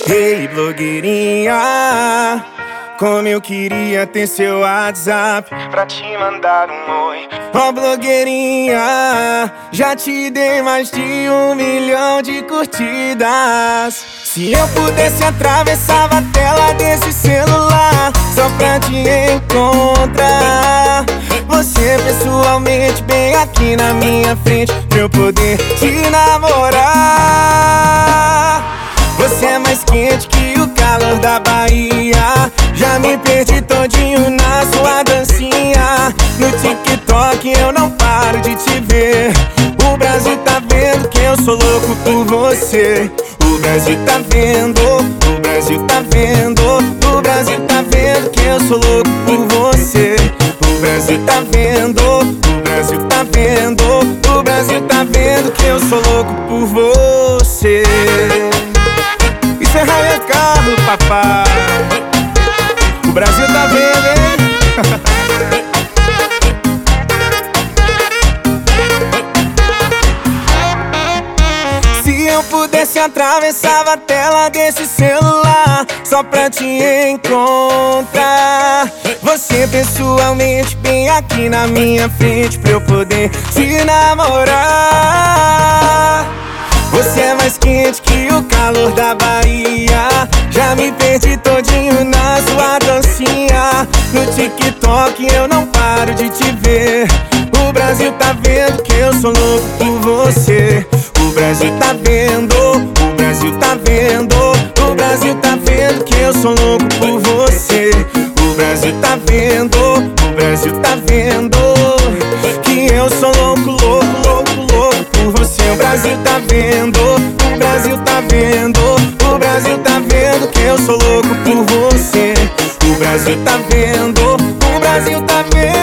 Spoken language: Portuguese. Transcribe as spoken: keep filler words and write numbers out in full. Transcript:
Ei, blogueirinha, como eu queria ter seu WhatsApp pra te mandar um oi. Ó, blogueirinha, já te dei mais de um milhão de curtidas. Se eu pudesse, atravessava a tela desse celular só pra te encontrar. Você pessoalmente, bem aqui na minha frente, pra eu poder te namorar. Você é mais quente que o calor da Bahia. Já me perdi todinho na sua dancinha. No TikTok eu não paro de te ver. O Brasil tá vendo que eu sou louco por você. O Brasil tá vendo, o Brasil tá vendo, o Brasil tá vendo que eu sou louco por você. O Brasil tá vendo, o Brasil tá vendo, o Brasil tá vendo que eu sou louco por você. Isso é Raia Carlos, papai. O Brasil tá vendo, hein? Se eu pudesse, atravessava a tela desse celular só pra te encontrar. Você pessoalmente, bem aqui na minha frente, pra eu poder te namorar. Você é mais quente que o calor da Bahia. Já me perdi todinho na sua dancinha. No TikTok eu não paro de te ver. O Brasil tá vendo que eu sou louco por você. O Brasil tá vendo, o Brasil tá vendo, o Brasil tá vendo que eu sou louco por você. O Brasil tá vendo, o Brasil tá vendo que eu sou louco, louco, louco, louco por você. O Brasil tá vendo, o Brasil tá vendo, o Brasil tá vendo que eu sou louco por você. O Brasil tá vendo, o Brasil tá vendo.